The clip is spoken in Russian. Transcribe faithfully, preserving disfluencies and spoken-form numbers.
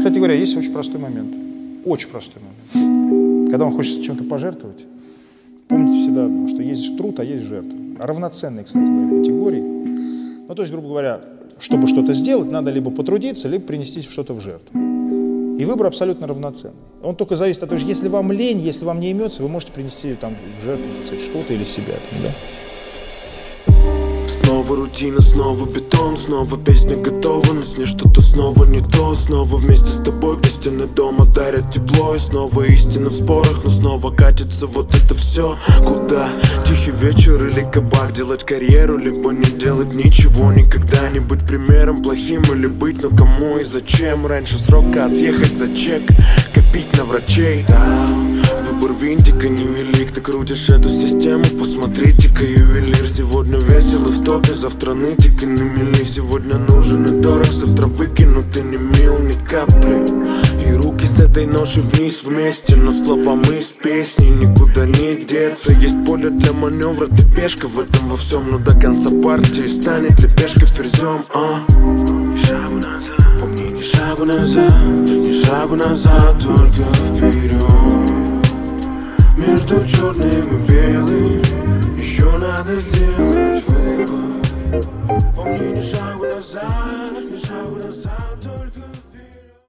кстати говоря, есть очень простой момент. Очень простой момент. Когда вам хочется чем-то пожертвовать, помните всегда одно, что есть труд, а есть жертва. Равноценные, кстати говоря, категории. Ну, то есть, грубо говоря, чтобы что-то сделать, надо либо потрудиться, либо принести что-то в жертву. И выбор абсолютно равноценный. Он только зависит от того, что если вам лень, если вам не имется, вы можете принести там, в жертву, кстати, что-то или себя. Да? Снова рутина, снова бетон, снова песня готова, но с ней что-то снова не то. Снова вместе с тобой, где стены дома дарят тепло. И снова истина в спорах, но снова катится вот это все. Куда? Тихий вечер или кабак? Делать карьеру, либо не делать ничего. Никогда не быть примером плохим или быть, но кому и зачем? Раньше срока отъехать за чек, копить на врачей. Да, выбор винтика невелик, ты крутишь эту систему, посмотрите-ка, ювелир. Сегодня весело в топе, завтра нытик и на мели. Сегодня нужен и дорог, завтра выкинут и не мил ни капли. И руки с этой ноши вниз вместе, но словам из песни никуда не деться. Есть поле для маневра, ты пешка в этом во всем, но до конца партии станет ли пешка ферзем, а? Помни, ни шагу назад, ни шагу назад, только вперед. Между черным и белым еще надо сделать.